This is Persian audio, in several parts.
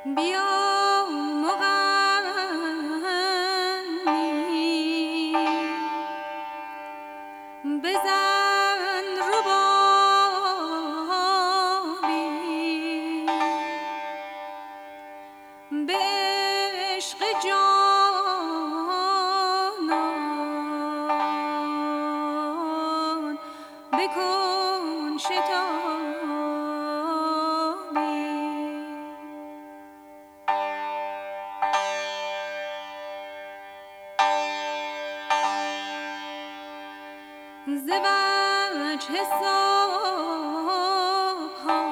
بیا مغنی بزن ربابی به عشق جانان بکن شتابی. ز وجه صبح‌ها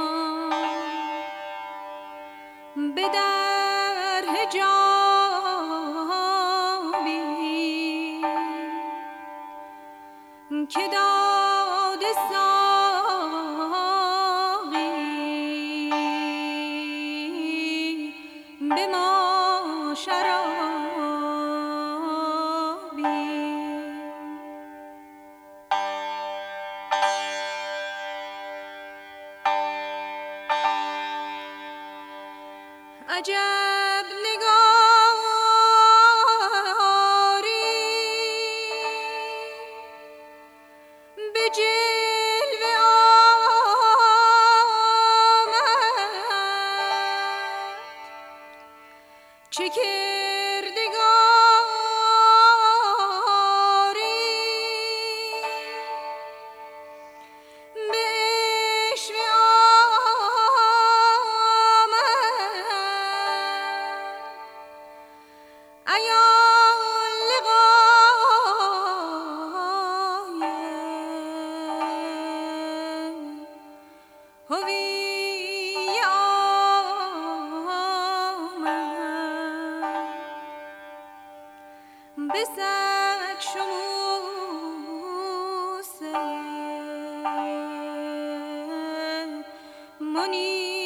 به در حجابی که داد ساقی به ما شرابی. عجب نگاری به جلوه آمد، چه کردگاری به عشوه آمد. عیان لقای هوی آمد، به صد شموسه منیر